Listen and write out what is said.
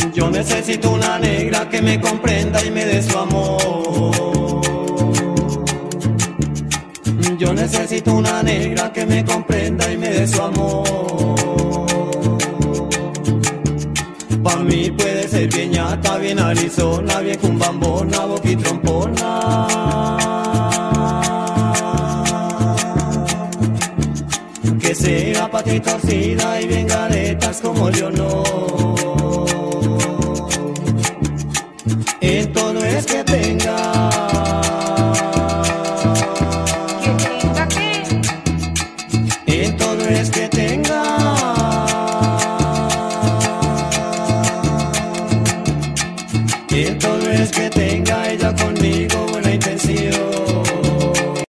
Yo necesito una negra que me comprenda y me dé su amor. Yo necesito una negra que me comprenda y me dé su amor. Pa' mí puede ser bien ñata, bien arizona, bien cumbambona, boquitrompona. Que sea pati torcida y bien garetas como yo no.